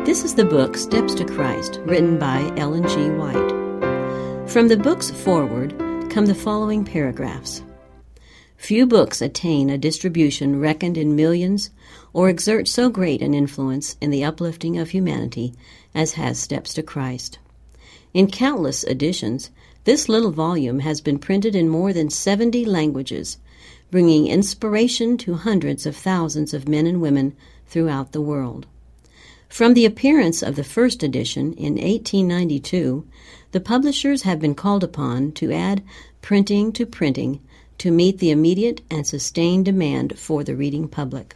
This is the book Steps to Christ, written by Ellen G. White. From the book's foreword come the following paragraphs. Few books attain a distribution reckoned in millions or exert so great an influence in the uplifting of humanity as has Steps to Christ. In countless editions, this little volume has been printed in more than 70 languages, bringing inspiration to hundreds of thousands of men and women throughout the world. From the appearance of the first edition in 1892, the publishers have been called upon to add printing to meet the immediate and sustained demand for the reading public.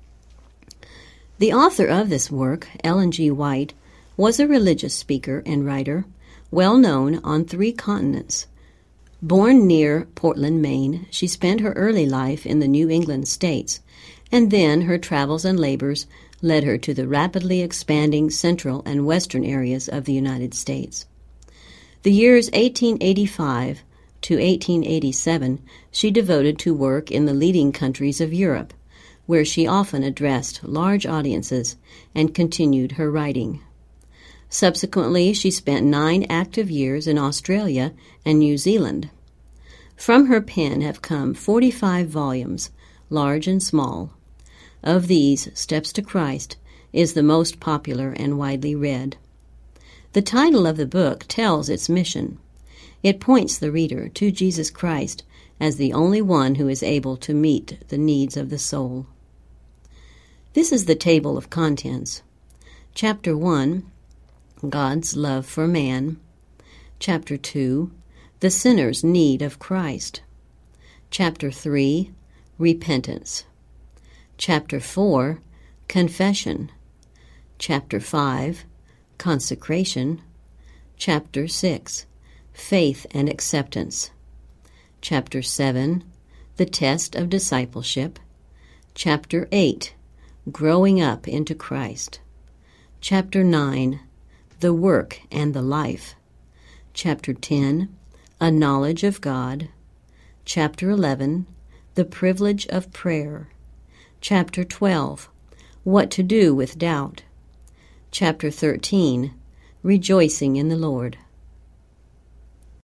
The author of this work, Ellen G. White, was a religious speaker and writer, well known on 3 continents. Born near Portland, Maine, she spent her early life in the New England states, and then her travels and labors led her to the rapidly expanding central and western areas of the United States. The years 1885 to 1887 she devoted to work in the leading countries of Europe, where she often addressed large audiences and continued her writing. Subsequently, she spent 9 active years in Australia and New Zealand. From her pen have come 45 volumes, large and small. Of these, Steps to Christ is the most popular and widely read. The title of the book tells its mission. It points the reader to Jesus Christ as the only one who is able to meet the needs of the soul. This is the table of contents. Chapter 1, God's Love for Man. Chapter 2, The Sinner's Need of Christ. Chapter 3, Repentance. Chapter 4, Confession. Chapter 5, Consecration. Chapter 6, Faith and Acceptance. Chapter 7, The Test of Discipleship. Chapter 8, Growing Up into Christ. Chapter 9, The Work and the Life. Chapter 10, A Knowledge of God. Chapter 11, The Privilege of Prayer. Chapter 12, What to Do with Doubt. Chapter 13, Rejoicing in the Lord.